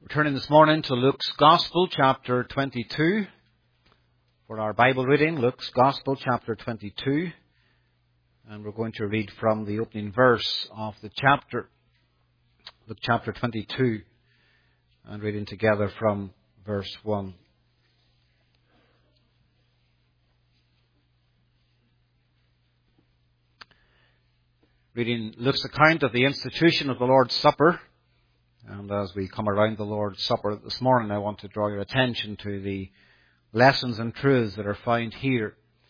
We're turning this morning to Luke's Gospel, chapter 22. For our Bible reading, Luke's Gospel, chapter 22. And we're going to read from the opening verse of the chapter, Luke chapter 22, and reading together from verse 1. Reading Luke's account of the institution of the Lord's Supper. And as we come around the Lord's Supper this morning, I want to draw your attention to the lessons and truths that are found here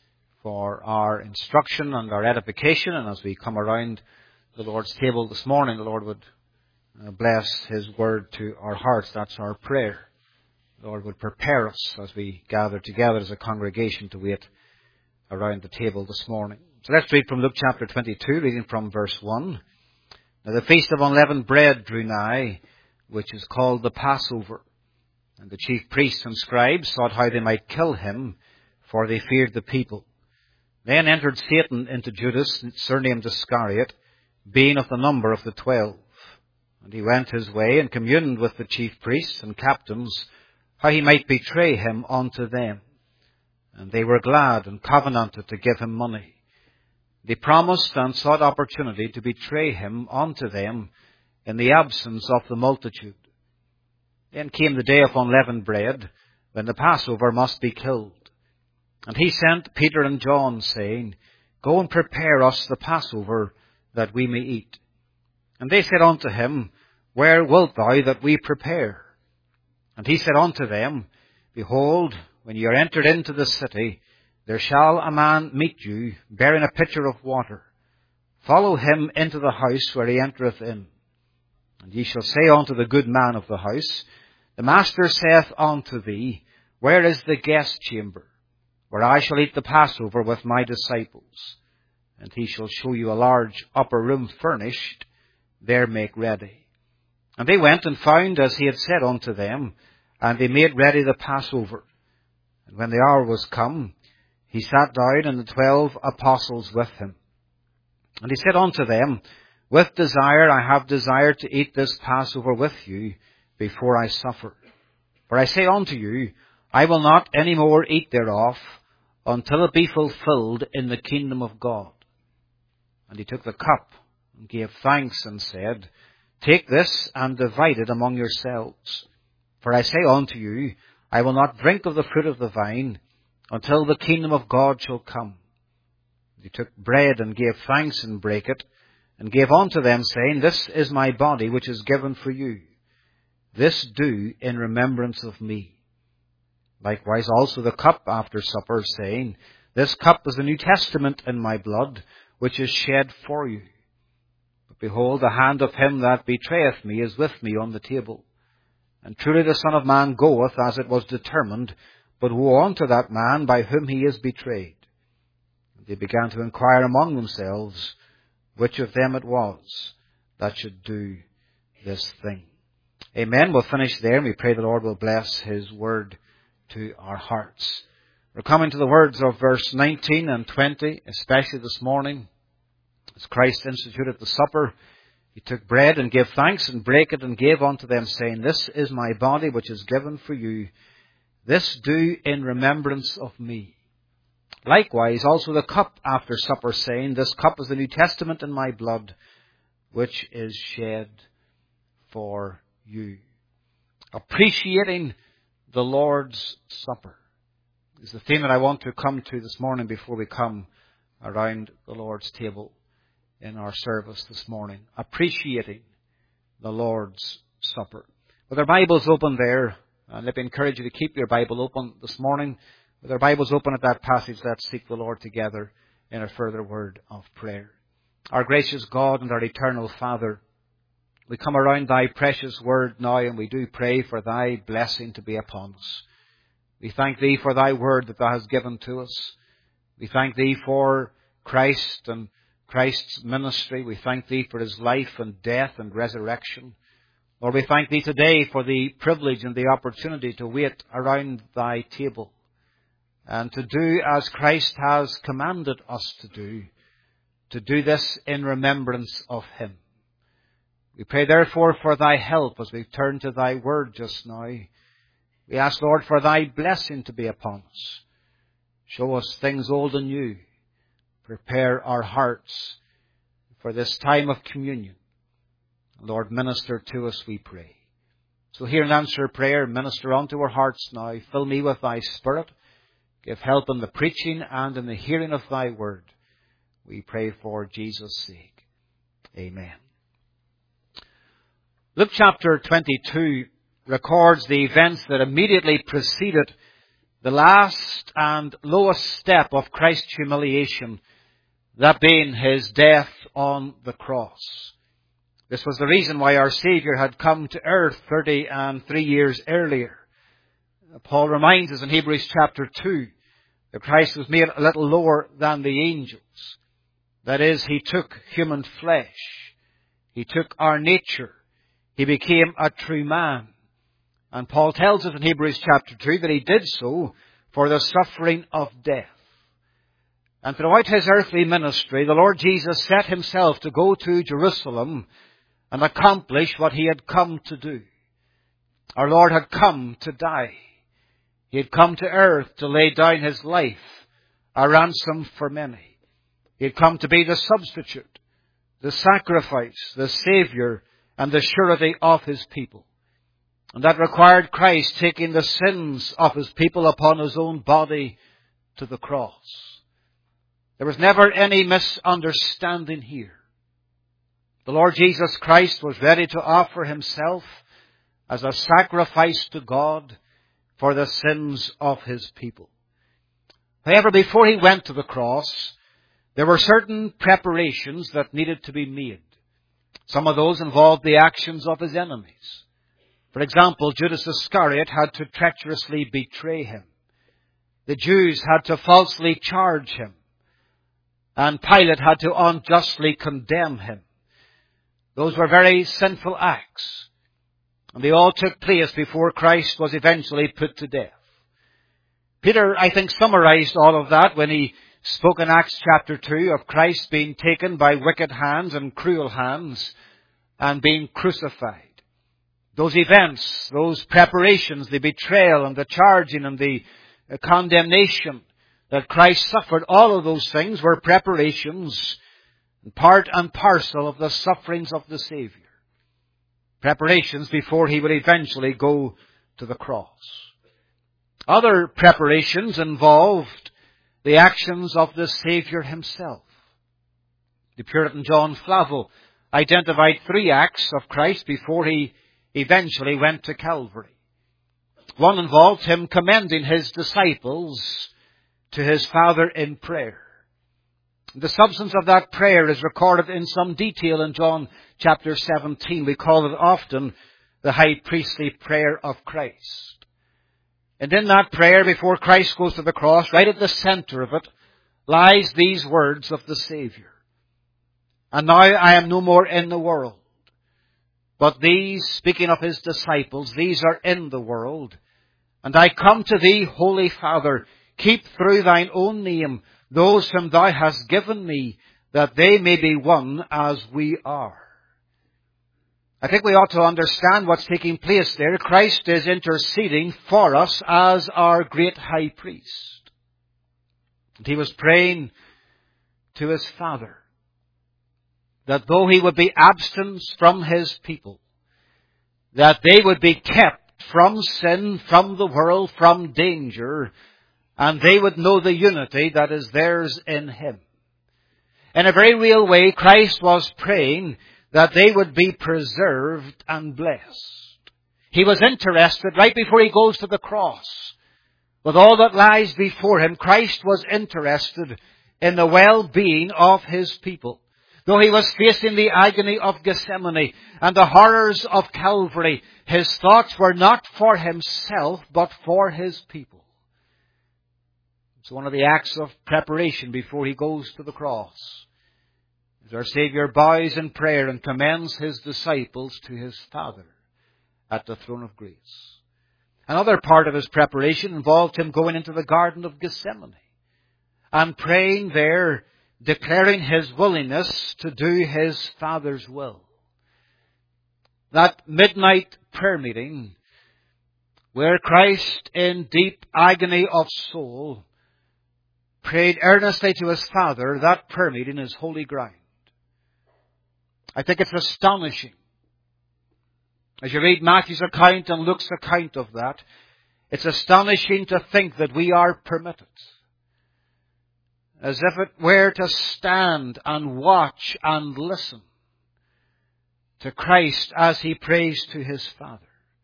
for our instruction and our edification. And as we come around the Lord's table this morning, the Lord would bless His word to our hearts. That's our prayer. The Lord would prepare us as we gather together as a congregation to wait around the table this morning. So let's read from Luke chapter 22, reading from verse 1. Now the feast of unleavened bread drew nigh, which is called the Passover. And the chief priests and scribes sought how they might kill him, for they feared the people. Then entered Satan into Judas, surnamed Iscariot, being of the number of the 12. And he went his way and communed with the chief priests and captains, how he might betray him unto them. And they were glad and covenanted to give him money. They promised and sought opportunity to betray him unto them in the absence of the multitude. Then came the day of unleavened bread, when the Passover must be killed. And he sent Peter and John, saying, Go and prepare us the Passover, that we may eat. And they said unto him, Where wilt thou that we prepare? And he said unto them, Behold, when ye are entered into the city, there shall a man meet you, bearing a pitcher of water. Follow him into the house where he entereth in. And ye shall say unto the good man of the house, The master saith unto thee, Where is the guest chamber, where I shall eat the Passover with my disciples? And he shall show you a large upper room furnished, there make ready. And they went and found as he had said unto them, and they made ready the Passover. And when the hour was come, he sat down, and the 12 apostles with him. And he said unto them, With desire I have desired to eat this Passover with you before I suffer. For I say unto you, I will not any more eat thereof until it be fulfilled in the kingdom of God. And he took the cup and gave thanks and said, Take this and divide it among yourselves. For I say unto you, I will not drink of the fruit of the vine until the kingdom of God shall come. He took bread and gave thanks and brake it, and gave unto them, saying, This is my body which is given for you. This do in remembrance of me. Likewise also the cup after supper, saying, This cup is the New Testament in my blood, which is shed for you. But behold, the hand of him that betrayeth me is with me on the table. And truly the Son of Man goeth as it was determined, but woe unto that man by whom he is betrayed. And they began to inquire among themselves which of them it was that should do this thing. Amen. We'll finish there, and we pray the Lord will bless His word to our hearts. We're coming to the words of verse 19 and 20, especially this morning. As Christ instituted the supper, He took bread and gave thanks and brake it and gave unto them, saying, This is my body which is given for you. This do in remembrance of me. Likewise also the cup after supper, saying, This cup is the New Testament in my blood, which is shed for you. Appreciating the Lord's Supper is the theme that I want to come to this morning before we come around the Lord's table in our service this morning. Appreciating the Lord's Supper. With our Bibles open there, and let me encourage you to keep your Bible open this morning. With our Bibles open at that passage, let's seek the Lord together in a further word of prayer. Our gracious God and our eternal Father, we come around Thy precious word now, and we do pray for Thy blessing to be upon us. We thank Thee for Thy word that Thou hast given to us. We thank Thee for Christ and Christ's ministry. We thank Thee for His life and death and resurrection. Lord, we thank Thee today for the privilege and the opportunity to wait around Thy table and to do as Christ has commanded us to do this in remembrance of Him. We pray therefore for thy help as we turn to thy word just now. We ask, Lord, for thy blessing to be upon us. Show us things old and new. Prepare our hearts for this time of communion. Lord, minister to us, we pray. So hear and answer prayer. Minister unto our hearts now. Fill me with thy Spirit. Give help in the preaching and in the hearing of thy word. We pray for Jesus' sake. Amen. Luke chapter 22 records the events that immediately preceded the last and lowest step of Christ's humiliation, that being his death on the cross. This was the reason why our Saviour had come to earth 33 years earlier. Paul reminds us in Hebrews chapter 2 that Christ was made a little lower than the angels. That is, he took human flesh. He took our nature. He became a true man. And Paul tells us in Hebrews chapter 2 that he did so for the suffering of death. And throughout his earthly ministry, the Lord Jesus set himself to go to Jerusalem and accomplish what he had come to do. Our Lord had come to die. He had come to earth to lay down his life, a ransom for many. He had come to be the substitute, the sacrifice, the Saviour, and the surety of his people. And that required Christ taking the sins of his people upon his own body to the cross. There was never any misunderstanding here. The Lord Jesus Christ was ready to offer himself as a sacrifice to God for the sins of his people. However, before he went to the cross, there were certain preparations that needed to be made. Some of those involved the actions of his enemies. For example, Judas Iscariot had to treacherously betray him. The Jews had to falsely charge him. And Pilate had to unjustly condemn him. Those were very sinful acts. And they all took place before Christ was eventually put to death. Peter, I think, summarized all of that when he spoke in Acts chapter 2 of Christ being taken by wicked hands and cruel hands and being crucified. Those events, those preparations, the betrayal and the charging and the condemnation that Christ suffered, all of those things were preparations, part and parcel of the sufferings of the Saviour. Preparations before he would eventually go to the cross. Other preparations involved the actions of the Saviour himself. The Puritan John Flavel identified 3 acts of Christ before he eventually went to Calvary. One involved him commending his disciples to his Father in prayer. The substance of that prayer is recorded in some detail in John chapter 17. We call it often the high priestly prayer of Christ. And in that prayer, before Christ goes to the cross, right at the center of it, lies these words of the Saviour. And now I am no more in the world. But these, speaking of his disciples, these are in the world. And I come to thee, Holy Father, keep through thine own name those whom thou hast given me, that they may be one as we are. I think we ought to understand what's taking place there. Christ is interceding for us as our great high priest. And he was praying to his Father that though he would be absent from his people, that they would be kept from sin, from the world, from danger, and they would know the unity that is theirs in him. In a very real way, Christ was praying that they would be preserved and blessed. He was interested, right before he goes to the cross, with all that lies before him, Christ was interested in the well-being of his people. Though he was facing the agony of Gethsemane and the horrors of Calvary, his thoughts were not for himself, but for his people. It's one of the acts of preparation before he goes to the cross. As our Saviour bows in prayer and commends his disciples to his Father at the throne of grace. Another part of his preparation involved him going into the Garden of Gethsemane and praying there, declaring his willingness to do his Father's will. that midnight prayer meeting where Christ, in deep agony of soul, prayed earnestly to his Father, that prayer meeting is holy ground. I think it's astonishing. As you read Matthew's account and Luke's account of that, it's astonishing to think that we are permitted, as if it were to stand and watch and listen to Christ as he prays to his Father.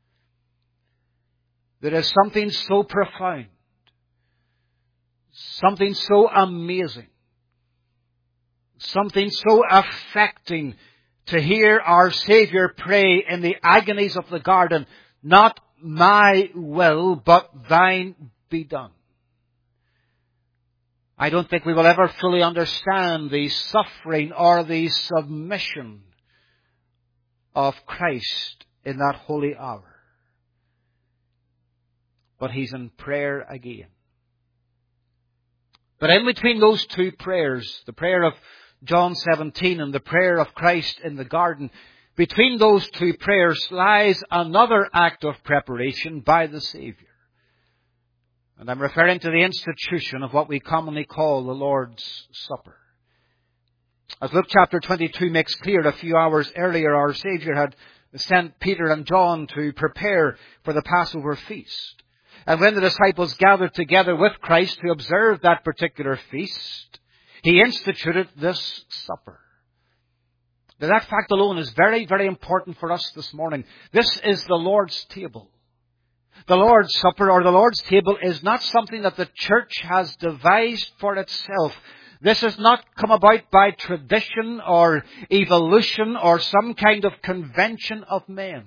There is something so profound, something so amazing, something so affecting to hear our Saviour pray in the agonies of the garden, not my will, but thine be done. I don't think we will ever fully understand the suffering or the submission of Christ in that holy hour. But he's in prayer again. But in between those two prayers, the prayer of John 17 and the prayer of Christ in the garden, between those two prayers lies another act of preparation by the Saviour. And I'm referring to the institution of what we commonly call the Lord's Supper. As Luke chapter 22 makes clear, a few hours earlier our Saviour had sent Peter and John to prepare for the Passover feast. And when the disciples gathered together with Christ to observe that particular feast, he instituted this supper. Now, that fact alone is very, very important for us this morning. This is the Lord's table. The Lord's Supper or the Lord's table is not something that the church has devised for itself. This has not come about by tradition or evolution or some kind of convention of men.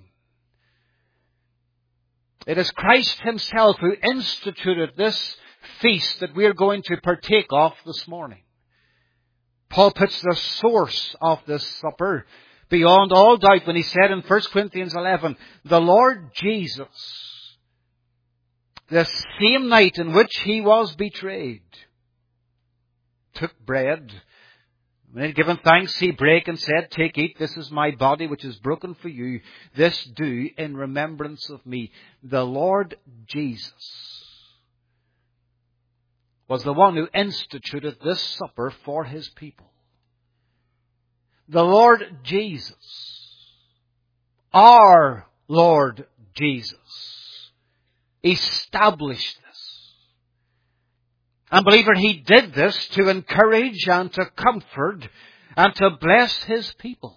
It is Christ himself who instituted this feast that we are going to partake of this morning. Paul puts the source of this supper beyond all doubt when he said in 1 Corinthians 11, the Lord Jesus, the same night in which he was betrayed, took bread. When he had given thanks, he brake and said, take, eat, this is my body which is broken for you. This do in remembrance of me. The Lord Jesus was the one who instituted this supper for his people. The Lord Jesus, our Lord Jesus, established this. And believer, he did this to encourage and to comfort and to bless his people.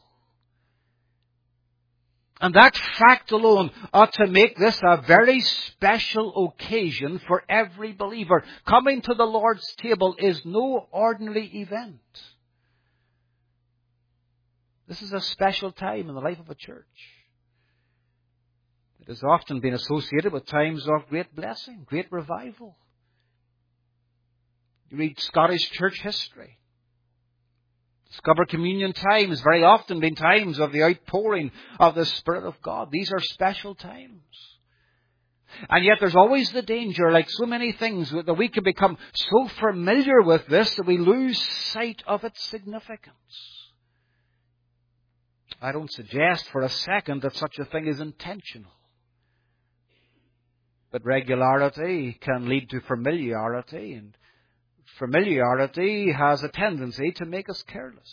And that fact alone ought to make this a very special occasion for every believer. Coming to the Lord's table is no ordinary event. This is a special time in the life of a church. It has often been associated with times of great blessing, great revival. You read Scottish church history. Discover communion time has very often been times of the outpouring of the Spirit of God. These are special times. And yet there's always the danger, like so many things, that we can become so familiar with this that we lose sight of its significance. I don't suggest for a second that such a thing is intentional. But regularity can lead to familiarity, and familiarity has a tendency to make us careless.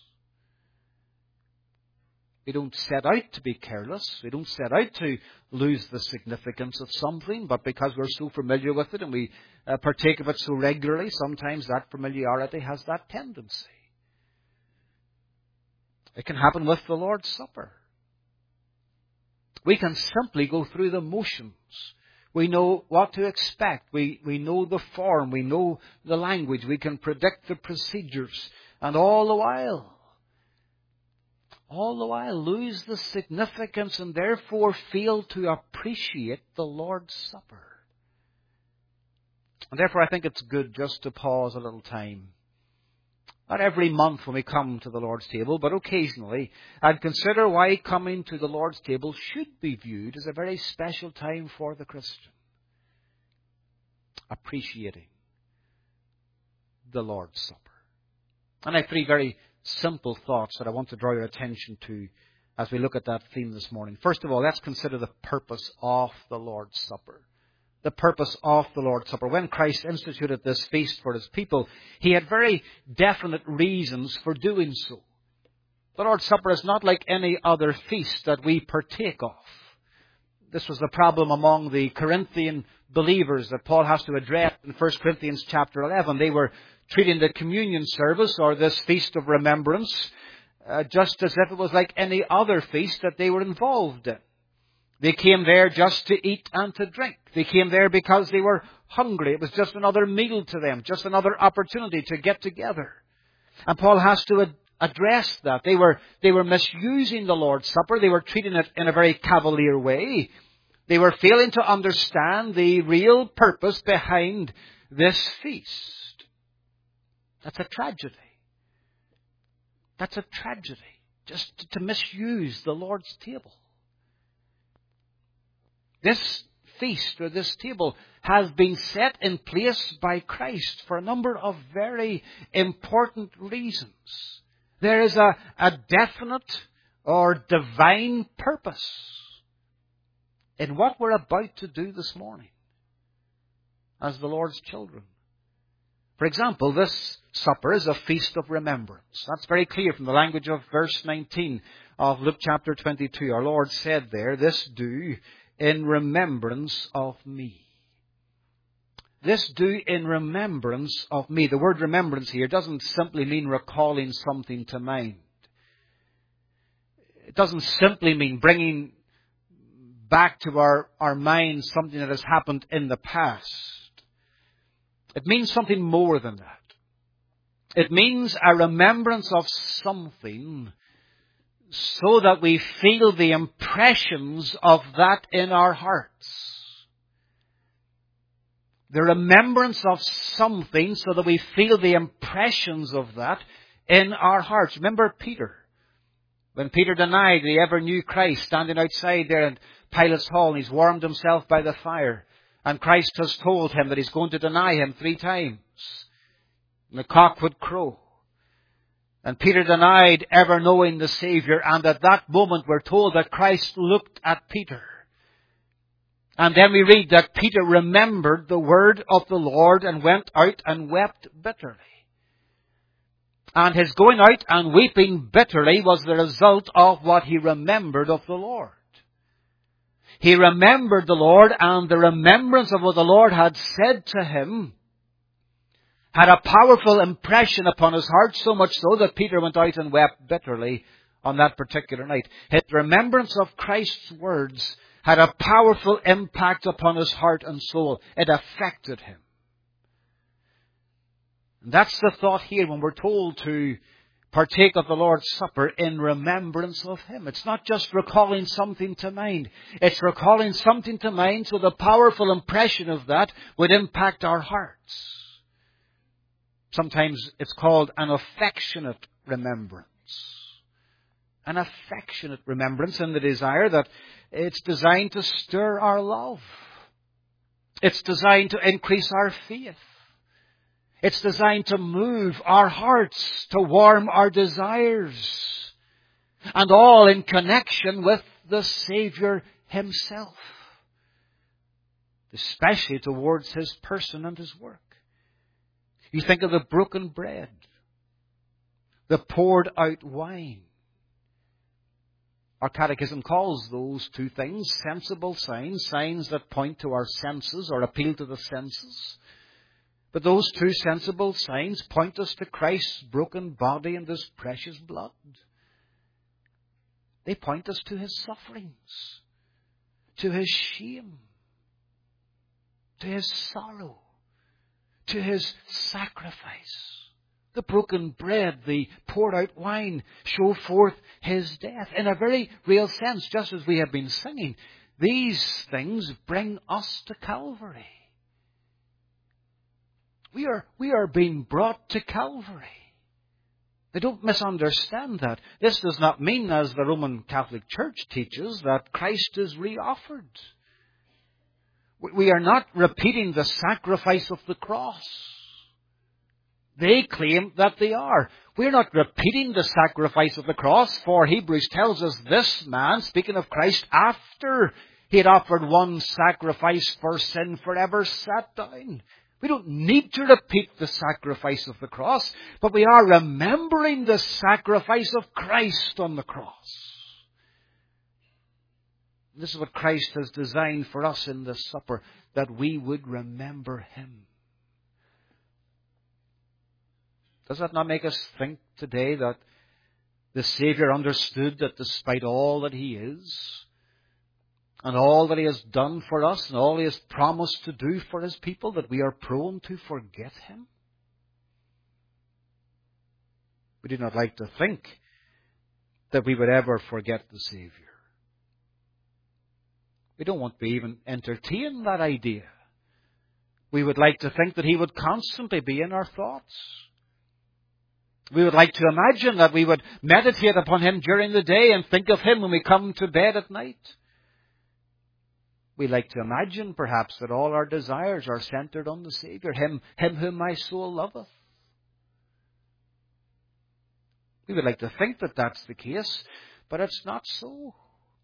We don't set out to be careless. We don't set out to lose the significance of something, but because we're so familiar with it and we partake of it so regularly, sometimes that familiarity has that tendency. It can happen with the Lord's Supper. We can simply go through the motions. We know what to expect. We know the form. We know the language. We can predict the procedures. And all the while lose the significance and therefore fail to appreciate the Lord's Supper. And therefore I think it's good just to pause a little time. Not every month when we come to the Lord's table, but occasionally, and consider why coming to the Lord's table should be viewed as a very special time for the Christian. Appreciating the Lord's Supper. And I have three very simple thoughts that I want to draw your attention to as we look at that theme this morning. First of all, let's consider the purpose of the Lord's Supper. The purpose of the Lord's Supper. When Christ instituted this feast for His people, He had very definite reasons for doing so. The Lord's Supper is not like any other feast that we partake of. This was the problem among the Corinthian believers that Paul has to address in 1 Corinthians chapter 11. They were treating the communion service, or this feast of remembrance, just as if it was like any other feast that they were involved in. They came there just to eat and to drink. They came there because they were hungry. It was just another meal to them, just another opportunity to get together. And Paul has to address that. They were misusing the Lord's Supper. They were treating it in a very cavalier way. They were failing to understand the real purpose behind this feast. That's a tragedy. That's a tragedy. Just to misuse the Lord's table. This feast or this table has been set in place by Christ for a number of very important reasons. There is a definite or divine purpose in what we're about to do this morning as the Lord's children. For example, this supper is a feast of remembrance. That's very clear from the language of verse 19 of Luke chapter 22. Our Lord said there, "This do in remembrance of me." This do in remembrance of me. The word remembrance here doesn't simply mean recalling something to mind. It doesn't simply mean bringing back to our minds something that has happened in the past. It means something more than that. It means a remembrance of something so that we feel the impressions of that in our hearts. The remembrance of something so that we feel the impressions of that in our hearts. Remember Peter. When Peter denied that he ever knew Christ, standing outside there in Pilate's hall, and he's warmed himself by the fire. And Christ has told him that he's going to deny him 3 times. And the cock would crow. And Peter denied ever knowing the Savior. And at that moment we're told that Christ looked at Peter. And then we read that Peter remembered the word of the Lord and went out and wept bitterly. And his going out and weeping bitterly was the result of what he remembered of the Lord. He remembered the Lord, and the remembrance of what the Lord had said to him had a powerful impression upon his heart, so much so that Peter went out and wept bitterly on that particular night. His remembrance of Christ's words had a powerful impact upon his heart and soul. It affected him. And that's the thought here when we're told to partake of the Lord's Supper in remembrance of Him. It's not just recalling something to mind. It's recalling something to mind so the powerful impression of that would impact our hearts. Sometimes it's called an affectionate remembrance. An affectionate remembrance in the desire that it's designed to stir our love. It's designed to increase our faith. It's designed to move our hearts, to warm our desires. And all in connection with the Savior Himself. Especially towards His person and His work. You think of the broken bread. The poured out wine. Our catechism calls those 2 things sensible signs. Signs that point to our senses or appeal to the senses. But those 2 sensible signs point us to Christ's broken body and His precious blood. They point us to His sufferings, to His shame, to His sorrow, to His sacrifice. The broken bread, the poured out wine show forth His death. In a very real sense, just as we have been singing, these things bring us to Calvary. We are being brought to Calvary. They don't misunderstand that. This does not mean, as the Roman Catholic Church teaches, that Christ is reoffered. We are not repeating the sacrifice of the cross. They claim that they are. We're not repeating the sacrifice of the cross, for Hebrews tells us this man, speaking of Christ, after he had offered one sacrifice for sin forever, sat down. We don't need to repeat the sacrifice of the cross, but we are remembering the sacrifice of Christ on the cross. This is what Christ has designed for us in the supper, that we would remember Him. Does that not make us think today that the Saviour understood that despite all that He is, and all that He has done for us, and all He has promised to do for His people, that we are prone to forget Him? We do not like to think that we would ever forget the Saviour. We don't want to even entertain that idea. We would like to think that He would constantly be in our thoughts. We would like to imagine that we would meditate upon Him during the day and think of Him when we come to bed at night. We like to imagine, perhaps, that all our desires are centered on the Saviour, Him whom my soul loveth. We would like to think that that's the case, but it's not so.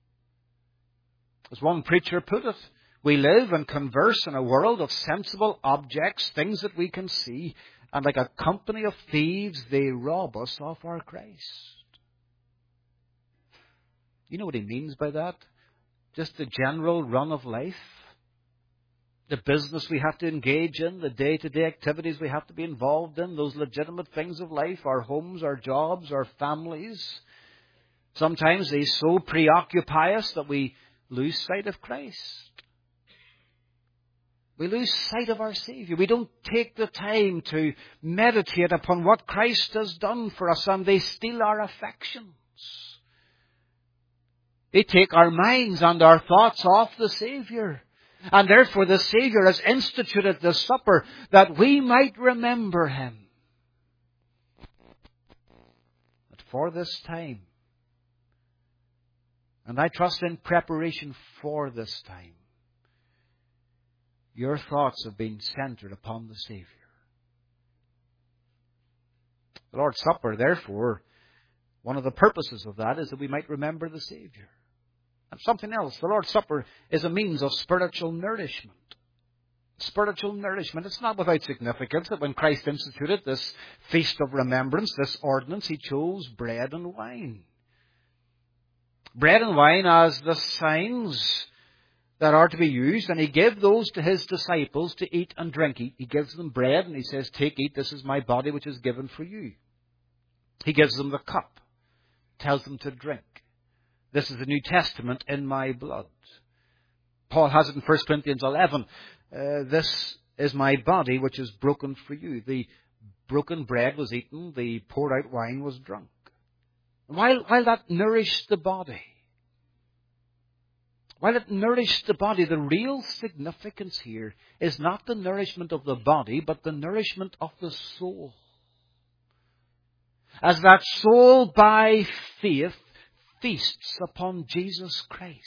As one preacher put it, we live and converse in a world of sensible objects, things that we can see, and like a company of thieves, they rob us of our Christ. You know what he means by that? Just the general run of life. The business we have to engage in, the day-to-day activities we have to be involved in, those legitimate things of life, our homes, our jobs, our families. Sometimes they so preoccupy us that we lose sight of Christ. We lose sight of our Saviour. We don't take the time to meditate upon what Christ has done for us, and they steal our affections. They take our minds and our thoughts off the Saviour. And therefore the Saviour has instituted the supper that we might remember Him. But for this time, and I trust in preparation for this time, your thoughts have been centered upon the Saviour. The Lord's Supper, therefore, one of the purposes of that is that we might remember the Saviour. And something else, the Lord's Supper is a means of spiritual nourishment. Spiritual nourishment. It's not without significance that when Christ instituted this feast of remembrance, this ordinance, He chose bread and wine. Bread and wine as the signs that are to be used, and He gave those to His disciples to eat and drink. He gives them bread and He says, take, eat, this is my body which is given for you. He gives them the cup, tells them to drink. This is the New Testament in my blood. Paul has it in 1 Corinthians 11. This is my body which is broken for you. The broken bread was eaten, the poured out wine was drunk. While that nourished the body, the real significance here is not the nourishment of the body, but the nourishment of the soul. As that soul by faith feasts upon Jesus Christ.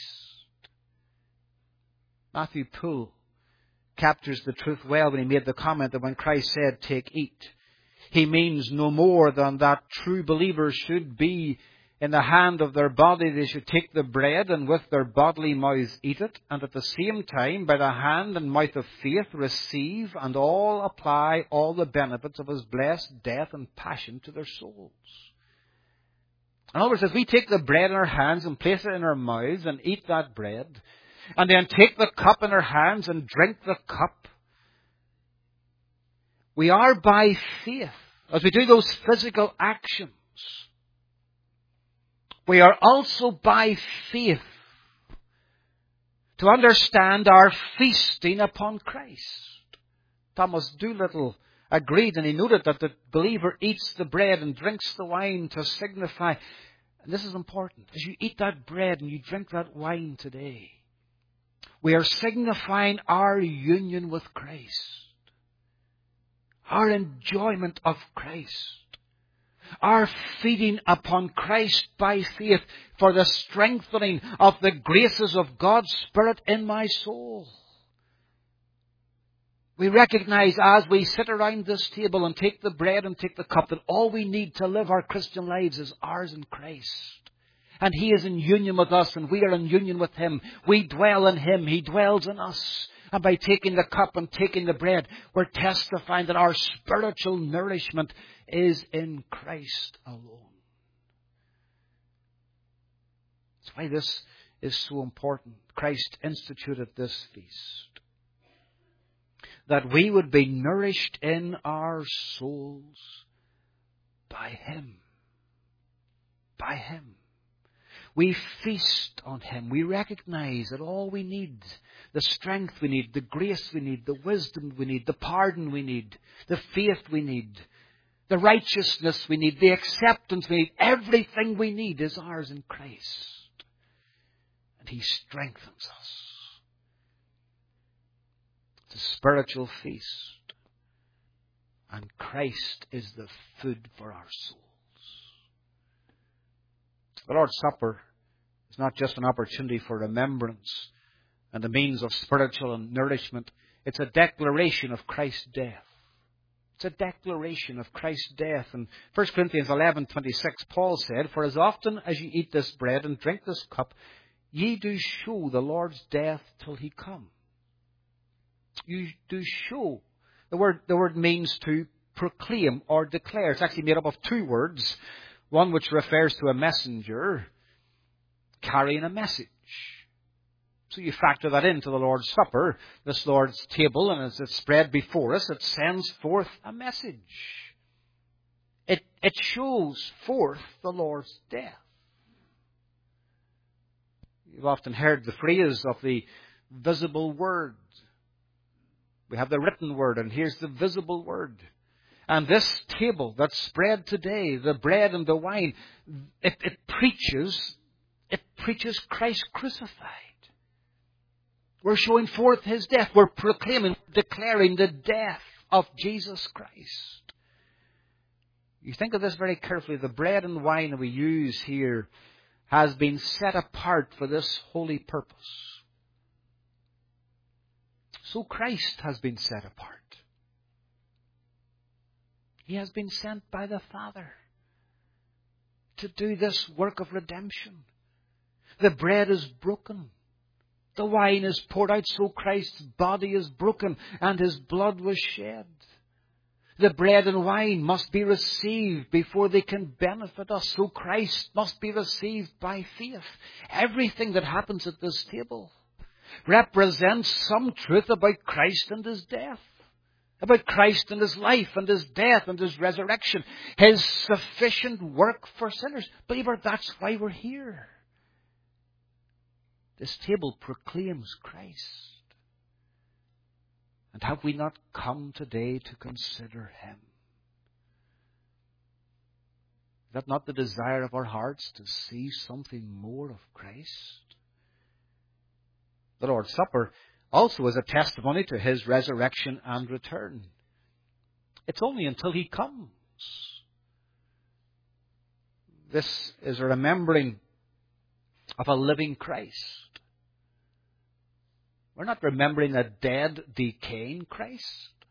Matthew Poole captures the truth well when he made the comment that when Christ said, take, eat, He means no more than that true believers should be in the hand of their body. They should take the bread and with their bodily mouths eat it, and at the same time, by the hand and mouth of faith, receive and all apply all the benefits of His blessed death and passion to their souls. In other words, as we take the bread in our hands and place it in our mouths and eat that bread, and then take the cup in our hands and drink the cup, we are by faith, as we do those physical actions, we are also by faith to understand our feasting upon Christ. Thomas Doolittle agreed, and he noted that the believer eats the bread and drinks the wine to signify, and this is important, as you eat that bread and you drink that wine today, we are signifying our union with Christ, our enjoyment of Christ, our feeding upon Christ by faith for the strengthening of the graces of God's Spirit in my soul. We recognize as we sit around this table and take the bread and take the cup that all we need to live our Christian lives is ours in Christ. And He is in union with us and we are in union with Him. We dwell in Him. He dwells in us. And by taking the cup and taking the bread, we're testifying that our spiritual nourishment is in Christ alone. That's why this is so important. Christ instituted this feast, that we would be nourished in our souls by Him. By Him. We feast on Him. We recognize that all we need, the strength we need, the grace we need, the wisdom we need, the pardon we need, the faith we need, the righteousness we need, the acceptance we need, everything we need is ours in Christ. And He strengthens us. It's a spiritual feast. And Christ is the food for our souls. The Lord's Supper is not just an opportunity for remembrance and a means of spiritual nourishment. It's a declaration of Christ's death. It's a declaration of Christ's death. In 1 Corinthians 11:26, Paul said, "For as often as you eat this bread and drink this cup, ye do show the Lord's death till He come." You do show. The word means to proclaim or declare. It's actually made up of two words. One which refers to a messenger carrying a message. So you factor that into the Lord's Supper, this Lord's table, and as it's spread before us, it sends forth a message. It shows forth the Lord's death. You've often heard the phrase of the visible word. We have the written word, and here's the visible word. And this table that's spread today, the bread and the wine, it preaches Christ crucified. We're showing forth His death. We're proclaiming, declaring the death of Jesus Christ. You think of this very carefully. The bread and wine that we use here has been set apart for this holy purpose. So Christ has been set apart. He has been sent by the Father to do this work of redemption. The bread is broken. The wine is poured out so Christ's body is broken and His blood was shed. The bread and wine must be received before they can benefit us. So Christ must be received by faith. Everything that happens at this table represents some truth about Christ and His death. About Christ and His life and His death and His resurrection. His sufficient work for sinners. Believer, that's why we're here. This table proclaims Christ. And have we not come today to consider Him? Is that not the desire of our hearts, to see something more of Christ? The Lord's Supper also is a testimony to His resurrection and return. It's only until He comes. This is a remembering of a living Christ. We're not remembering a dead, decaying Christ.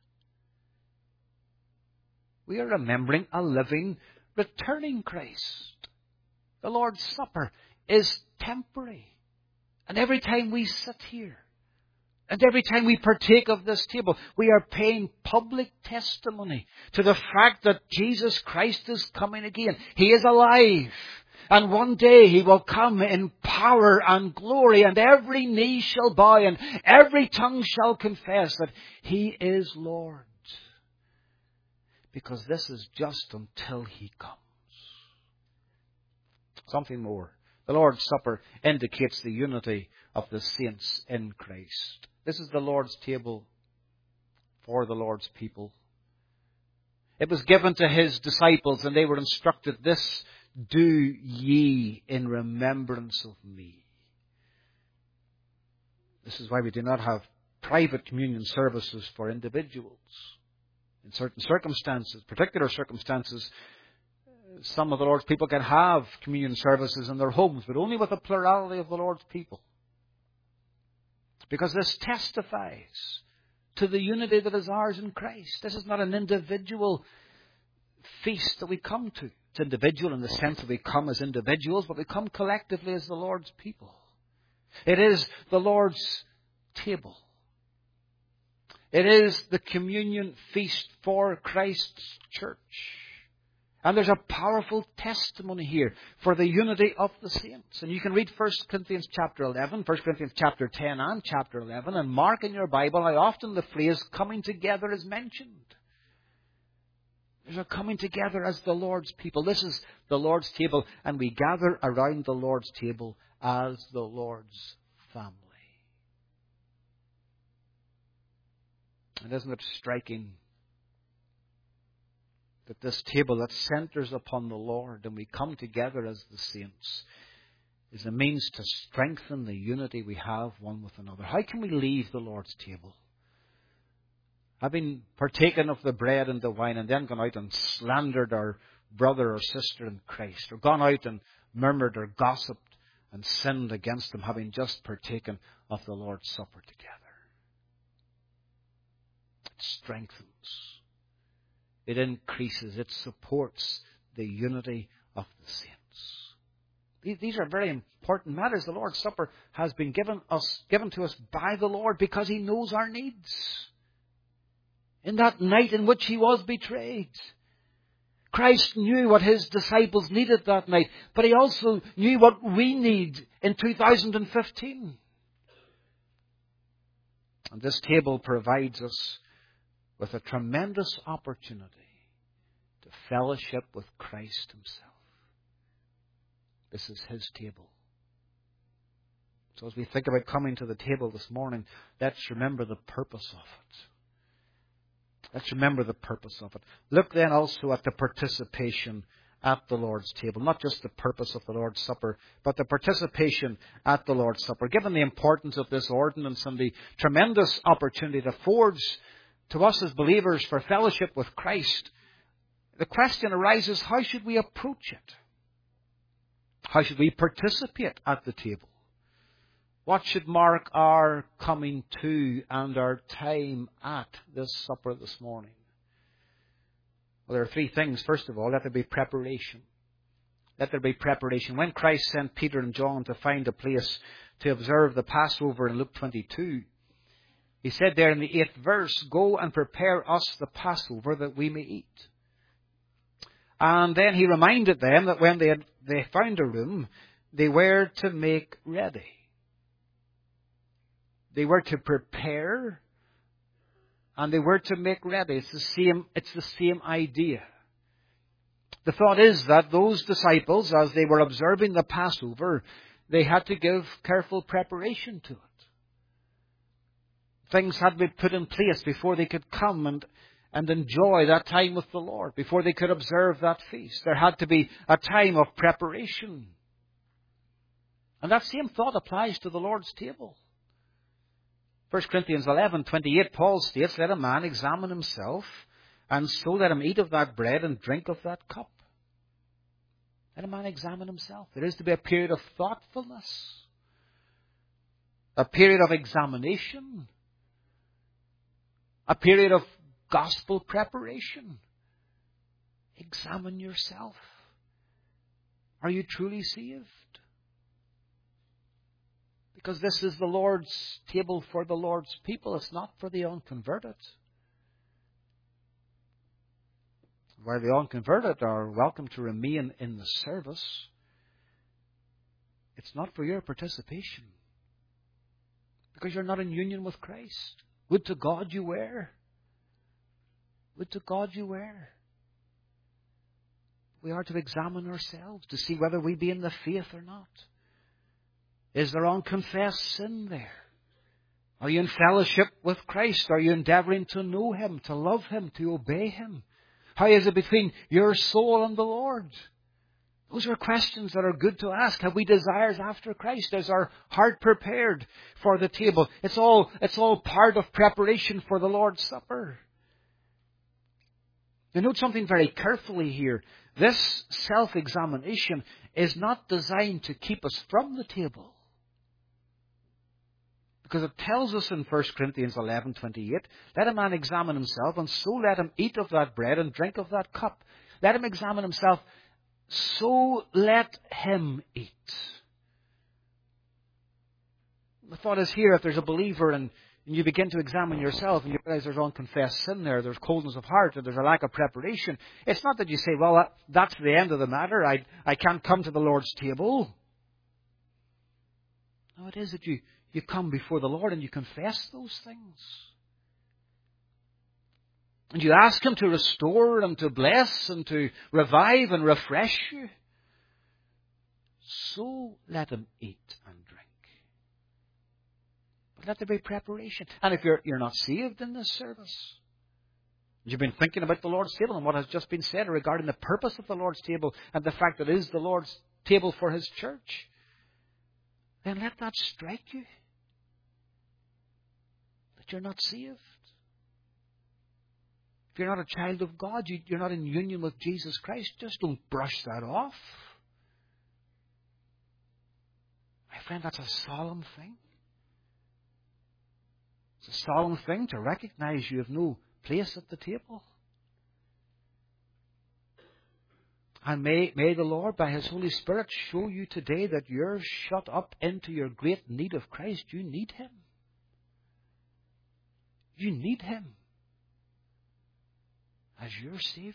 We are remembering a living, returning Christ. The Lord's Supper is temporary. And every time we sit here, and every time we partake of this table, we are paying public testimony to the fact that Jesus Christ is coming again. He is alive. And one day He will come in power and glory, and every knee shall bow and every tongue shall confess that He is Lord. Because this is just until He comes. Something more. The Lord's Supper indicates the unity of the saints in Christ. This is the Lord's table for the Lord's people. It was given to His disciples, and they were instructed, "This do ye in remembrance of me." This is why we do not have private communion services for individuals. In certain circumstances, particular circumstances, some of the Lord's people can have communion services in their homes, but only with a plurality of the Lord's people. Because this testifies to the unity that is ours in Christ. This is not an individual feast that we come to. It's individual in the sense that we come as individuals, but we come collectively as the Lord's people. It is the Lord's table. It is the communion feast for Christ's church. And there's a powerful testimony here for the unity of the saints. And you can read 1 Corinthians chapter 11, 1 Corinthians chapter 10 and chapter 11, and mark in your Bible how often the phrase coming together is mentioned. There's a coming together as the Lord's people. This is the Lord's table, and we gather around the Lord's table as the Lord's family. And isn't it striking that this table that centers upon the Lord and we come together as the saints is a means to strengthen the unity we have one with another? How can we leave the Lord's table, having partaken of the bread and the wine, and then gone out and slandered our brother or sister in Christ, or gone out and murmured or gossiped and sinned against them, having just partaken of the Lord's Supper together? It strengthens. It increases. It supports the unity of the saints. These are very important matters. The Lord's Supper has been given to us by the Lord because He knows our needs. In that night in which He was betrayed, Christ knew what His disciples needed that night, but He also knew what we need in 2015. And this table provides us with a tremendous opportunity to fellowship with Christ Himself. This is His table. So as we think about coming to the table this morning, let's remember the purpose of it. Let's remember the purpose of it. Look then also at the participation at the Lord's table. Not just the purpose of the Lord's Supper, but the participation at the Lord's Supper. Given the importance of this ordinance and the tremendous opportunity it affords to us as believers for fellowship with Christ, the question arises, how should we approach it? How should we participate at the table? What should mark our coming to and our time at this supper this morning? Well, there are three things. First of all, let there be preparation. Let there be preparation. When Christ sent Peter and John to find a place to observe the Passover in Luke 22, He said there in the 8th verse, "Go and prepare us the Passover that we may eat." And then He reminded them that when they found a room, they were to make ready. They were to prepare and they were to make ready. It's the same idea. The thought is that those disciples, as they were observing the Passover, they had to give careful preparation to it. Things had to be put in place before they could come and enjoy that time with the Lord, before they could observe that feast. There had to be a time of preparation. And that same thought applies to the Lord's table. 1 Corinthians 11:28, Paul states, "Let a man examine himself, and so let him eat of that bread and drink of that cup." Let a man examine himself. There is to be a period of thoughtfulness, a period of examination, a period of gospel preparation. Examine yourself. Are you truly saved? Because this is the Lord's table for the Lord's people. It's not for the unconverted. While the unconverted are welcome to remain in the service, it's not for your participation. Because you're not in union with Christ. Would to God you were. Would to God you were. We are to examine ourselves to see whether we be in the faith or not. Is there unconfessed sin there? Are you in fellowship with Christ? Are you endeavouring to know Him, to love Him, to obey Him? How is it between your soul and the Lord? Those are questions that are good to ask. Have we desires after Christ? Is our heart prepared for the table? It's all part of preparation for the Lord's Supper. Now note something very carefully here. This self-examination is not designed to keep us from the table. Because it tells us in 1 Corinthians 11:28, let a man examine himself, and so let him eat of that bread and drink of that cup. Let him examine himself, so let him eat. The thought is here, if there's a believer and you begin to examine yourself and you realize there's unconfessed sin there, there's coldness of heart, or there's a lack of preparation, it's not that you say, well, that's the end of the matter, I can't come to the Lord's table. No, it is that you come before the Lord and you confess those things. And you ask Him to restore and to bless and to revive and refresh you. So let Him eat and drink. But let there be preparation. And if you're not saved in this service, you've been thinking about the Lord's table and what has just been said regarding the purpose of the Lord's table and the fact that it is the Lord's table for His church, then let that strike you. That you're not saved. If you're not a child of God, you're not in union with Jesus Christ, just don't brush that off. My friend, that's a solemn thing. It's a solemn thing to recognize you have no place at the table. And may the Lord, by His Holy Spirit, show you today that you're shut up into your great need of Christ. You need Him. You need Him as your Savior.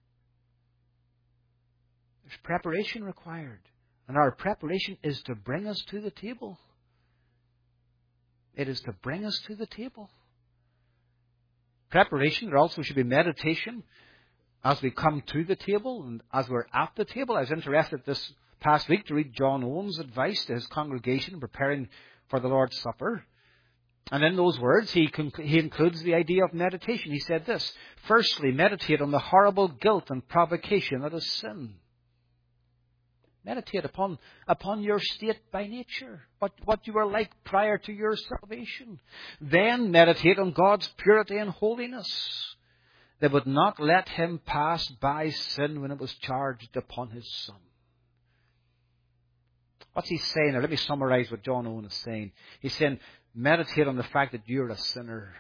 There's preparation required. And our preparation is to bring us to the table. It is to bring us to the table. Preparation, there also should be meditation as we come to the table and as we're at the table. I was interested this past week to read John Owen's advice to his congregation in preparing for the Lord's Supper. And in those words, he includes the idea of meditation. He said this: firstly, meditate on the horrible guilt and provocation that is sin. Meditate upon your state by nature, what you were like prior to your salvation. Then meditate on God's purity and holiness. They would not let Him pass by sin when it was charged upon His Son. What's he saying? Now, let me summarize what John Owen is saying. He's saying, meditate on the fact that you're a sinner,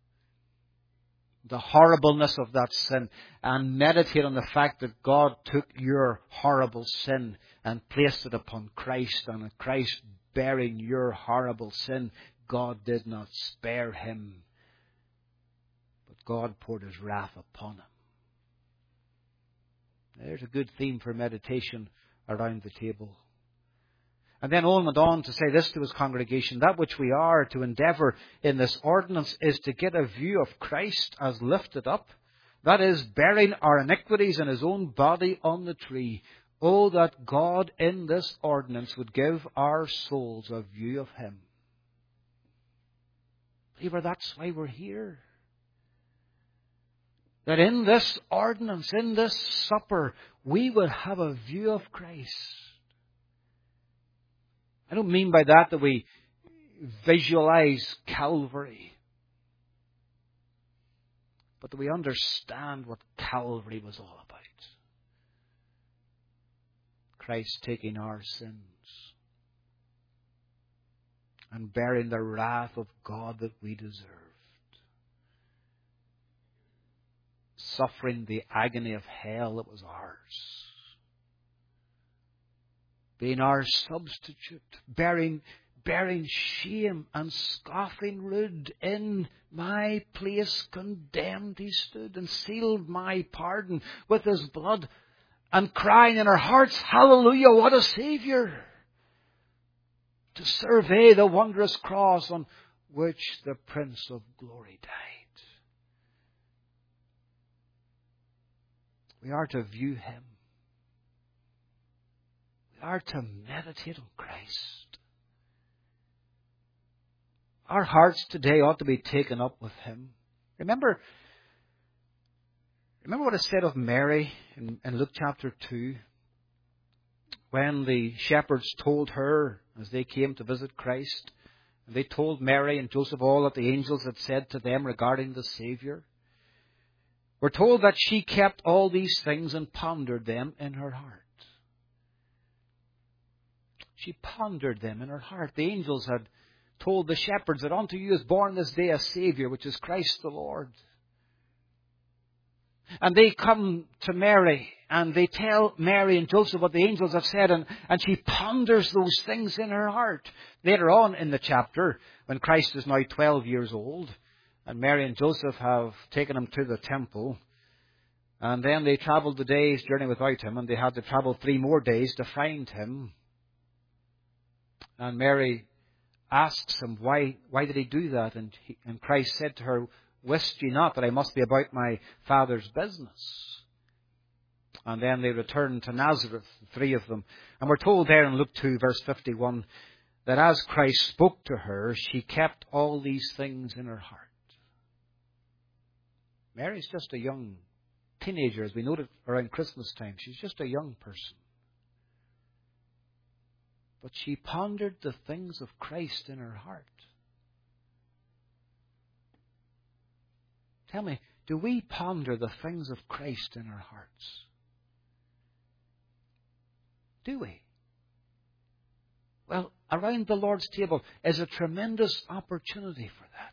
the horribleness of that sin, and meditate on the fact that God took your horrible sin and placed it upon Christ, and in Christ bearing your horrible sin, God did not spare Him, but God poured His wrath upon Him. There's a good theme for meditation around the table. And then Owen went on to say this to his congregation: that which we are to endeavour in this ordinance is to get a view of Christ as lifted up, that is, bearing our iniquities in His own body on the tree. Oh, that God in this ordinance would give our souls a view of Him. Believer, that's why we're here. That in this ordinance, in this supper, we would have a view of Christ. I don't mean by that we visualize Calvary, but that we understand what Calvary was all about. Christ taking our sins and bearing the wrath of God that we deserved, suffering the agony of hell that was ours, being our substitute, bearing shame and scoffing rude. In my place condemned He stood and sealed my pardon with His blood, and crying in our hearts, hallelujah, what a Saviour! To survey the wondrous cross on which the Prince of Glory died. We are to view Him. We are to meditate on Christ. Our hearts today ought to be taken up with Him. Remember what it said of Mary in Luke chapter 2, when the shepherds told her as they came to visit Christ, and they told Mary and Joseph all that the angels had said to them regarding the Saviour. We're told that she kept all these things and pondered them in her heart. She pondered them in her heart. The angels had told the shepherds that unto you is born this day a Saviour, which is Christ the Lord. And they come to Mary, and they tell Mary and Joseph what the angels have said, and she ponders those things in her heart. Later on in the chapter, when Christ is now 12 years old, and Mary and Joseph have taken him to the temple, and then they travelled the day's journey without him, and they had to travel 3 more days to find him. And Mary asks him, why did he do that? And Christ said to her, wist ye not that I must be about my Father's business? And then they returned to Nazareth, 3 of them. And we're told there in Luke 2, verse 51, that as Christ spoke to her, she kept all these things in her heart. Mary's just a young teenager, as we noted around Christmas time. She's just a young person. But she pondered the things of Christ in her heart. Tell me, do we ponder the things of Christ in our hearts? Do we? Well, around the Lord's table is a tremendous opportunity for that.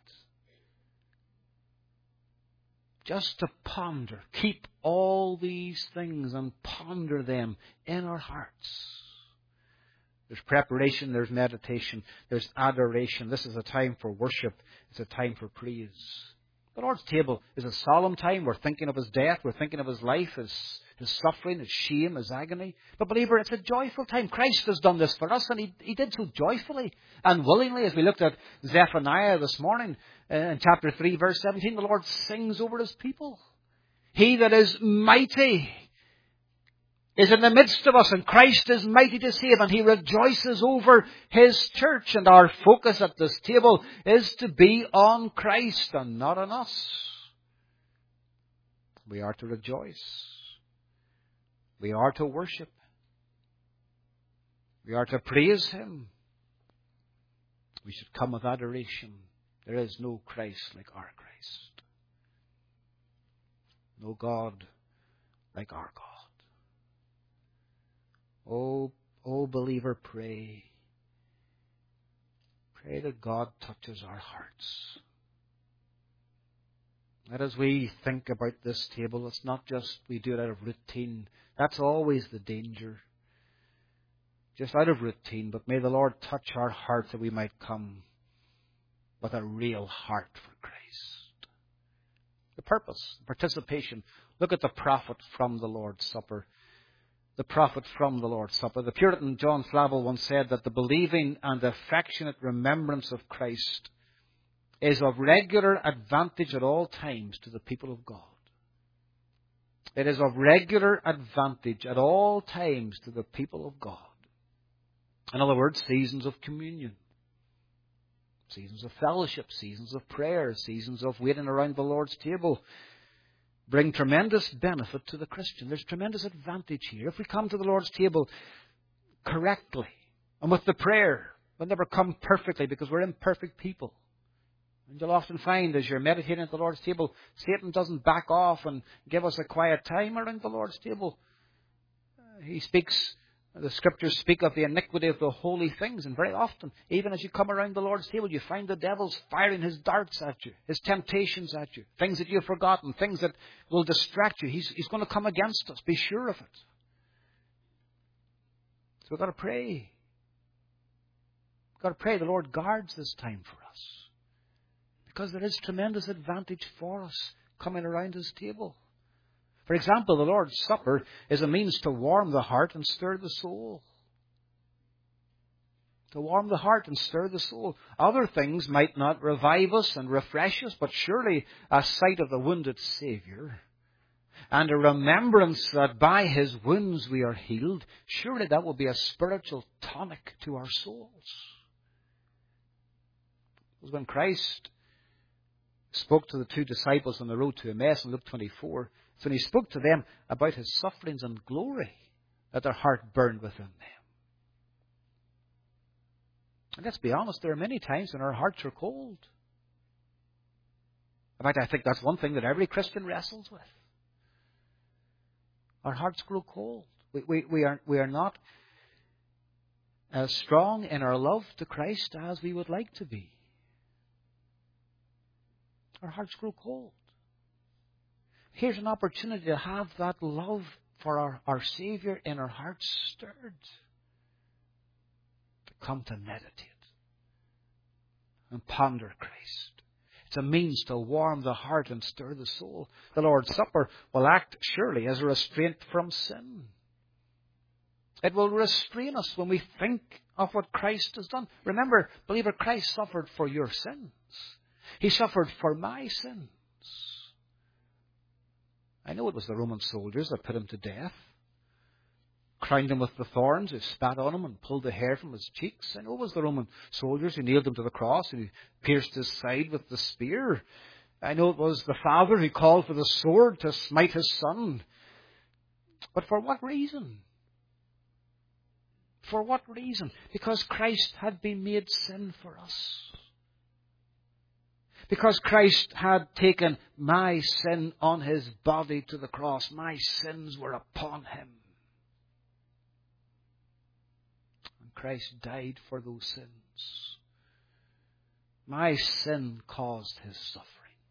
Just to ponder, keep all these things and ponder them in our hearts. There's preparation, there's meditation, there's adoration. This is a time for worship. It's a time for praise. The Lord's table is a solemn time. We're thinking of his death. We're thinking of his life, his suffering, his shame, his agony. But believer, it's a joyful time. Christ has done this for us, and he did so joyfully and willingly. As we looked at Zephaniah this morning, in chapter 3, verse 17, the Lord sings over his people. He that is mighty is in the midst of us, and Christ is mighty to save, and he rejoices over his church. And our focus at this table is to be on Christ and not on us. We are to rejoice. We are to worship. We are to praise him. We should come with adoration. There is no Christ like our Christ. No God like our God. Oh, believer, pray. Pray that God touches our hearts. That as we think about this table, it's not just we do it out of routine. That's always the danger. Just out of routine. But may the Lord touch our hearts that we might come with a real heart for Christ. The purpose, participation. Look at the profit from the Lord's Supper. The profit from the Lord's Supper. The Puritan John Flavel once said that the believing and affectionate remembrance of Christ is of regular advantage at all times to the people of God. It is of regular advantage at all times to the people of God. In other words, seasons of communion, seasons of fellowship, seasons of prayer, seasons of waiting around the Lord's table bring tremendous benefit to the Christian. There's tremendous advantage here. If we come to the Lord's table correctly and with the prayer, we'll never come perfectly because we're imperfect people. And you'll often find as you're meditating at the Lord's table, Satan doesn't back off and give us a quiet time around the Lord's table. The Scriptures speak of the iniquity of the holy things, and very often, even as you come around the Lord's table, you find the devil's firing his darts at you, his temptations at you, things that you've forgotten, things that will distract you. He's going to come against us. Be sure of it. So we've got to pray. We've got to pray the Lord guards this time for us, because there is tremendous advantage for us coming around his table. For example, the Lord's Supper is a means to warm the heart and stir the soul. To warm the heart and stir the soul. Other things might not revive us and refresh us, but surely a sight of the wounded Saviour and a remembrance that by his wounds we are healed, surely that will be a spiritual tonic to our souls. Because when Christ spoke to the 2 disciples on the road to Emmaus in Luke 24, so when he spoke to them about his sufferings and glory, that their heart burned within them. And let's be honest, there are many times when our hearts are cold. In fact, I think that's one thing that every Christian wrestles with. Our hearts grow cold. We are not as strong in our love to Christ as we would like to be. Our hearts grow cold. Here's an opportunity to have that love for our Saviour in our hearts stirred. To come to meditate and ponder Christ. It's a means to warm the heart and stir the soul. The Lord's Supper will act surely as a restraint from sin. It will restrain us when we think of what Christ has done. Remember, believer, Christ suffered for your sins. He suffered for my sins. I know it was the Roman soldiers that put him to death, crowned him with the thorns, who spat on him and pulled the hair from his cheeks. I know it was the Roman soldiers who nailed him to the cross and who pierced his side with the spear. I know it was the father who called for the sword to smite his son. But for what reason? For what reason? Because Christ had been made sin for us. Because Christ had taken my sin on his body to the cross. My sins were upon him. And Christ died for those sins. My sin caused his suffering.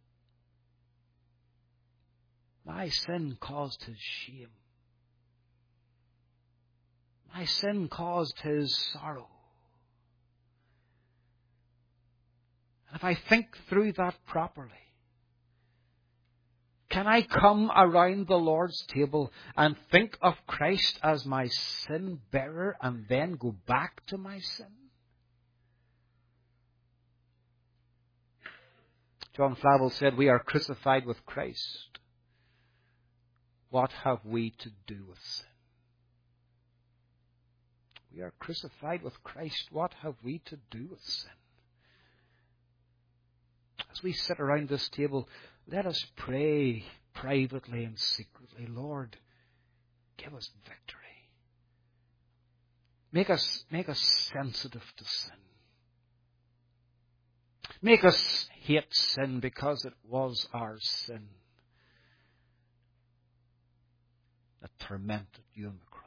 My sin caused his shame. My sin caused his sorrow. And if I think through that properly, can I come around the Lord's table and think of Christ as my sin bearer and then go back to my sin? John Flavel said, "We are crucified with Christ. What have we to do with sin?" We are crucified with Christ. What have we to do with sin? As we sit around this table, let us pray privately and secretly, Lord, give us victory. Make us sensitive to sin. Make us hate sin because it was our sin that tormented you on the cross.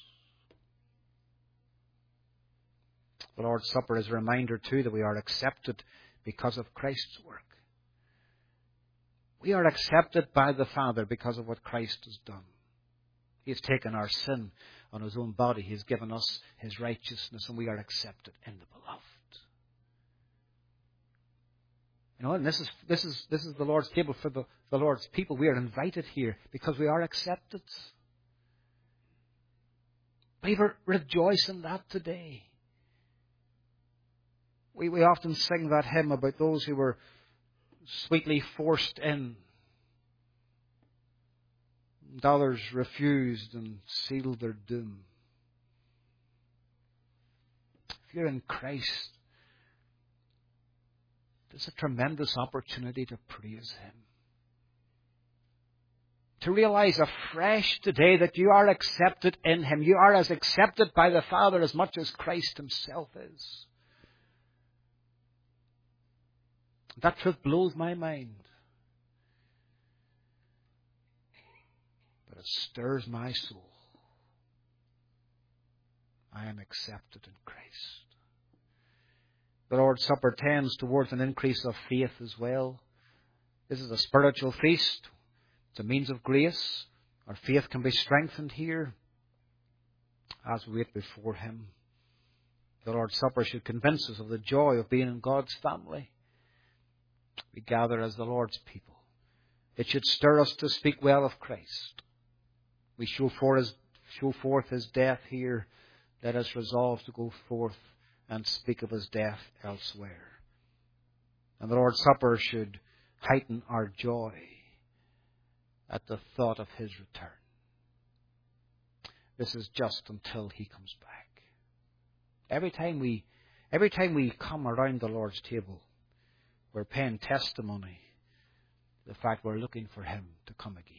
The Lord's Supper is a reminder too that we are accepted because of Christ's work. We are accepted by the Father because of what Christ has done. He has taken our sin on his own body. He has given us his righteousness, and we are accepted in the Beloved. You know, and this is the Lord's table for the Lord's people. We are invited here because we are accepted. Believer, rejoice in that today. We often sing that hymn about those who were sweetly forced in, and others refused and sealed their doom. If you're in Christ, there's a tremendous opportunity to praise him. To realize afresh today that you are accepted in him. You are as accepted by the Father as much as Christ himself is. That truth blows my mind. But it stirs my soul. I am accepted in Christ. The Lord's Supper tends towards an increase of faith as well. This is a spiritual feast. It's a means of grace. Our faith can be strengthened here as we wait before him. The Lord's Supper should convince us of the joy of being in God's family. We gather as the Lord's people. It should stir us to speak well of Christ. We show forth his death here. Let us resolve to go forth and speak of his death elsewhere. And the Lord's Supper should heighten our joy at the thought of his return. This is just until he comes back. Every time we come around the Lord's table, we're paying testimony to the fact we're looking for him to come again.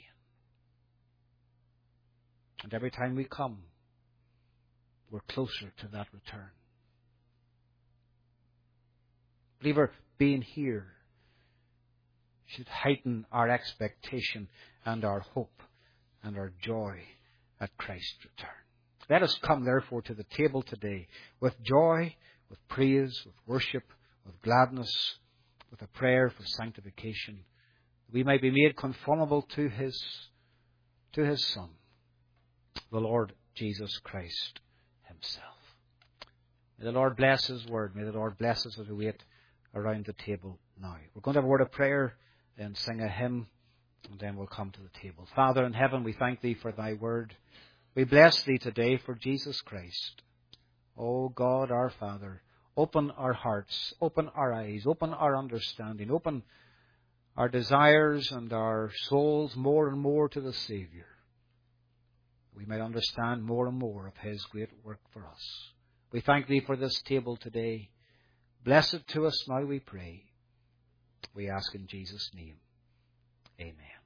And every time we come, we're closer to that return. Believer, being here should heighten our expectation and our hope and our joy at Christ's return. Let us come, therefore, to the table today with joy, with praise, with worship, with gladness, with a prayer for sanctification. We may be made conformable to His Son, the Lord Jesus Christ Himself. May the Lord bless His word. May the Lord bless us as we wait around the table now. We're going to have a word of prayer, then sing a hymn, and then we'll come to the table. Father in heaven, we thank Thee for Thy word. We bless Thee today for Jesus Christ. O God, our Father, open our hearts, open our eyes, open our understanding, open our desires and our souls more and more to the Saviour. We may understand more and more of His great work for us. We thank Thee for this table today. Bless it to us now, we pray. We ask in Jesus' name. Amen.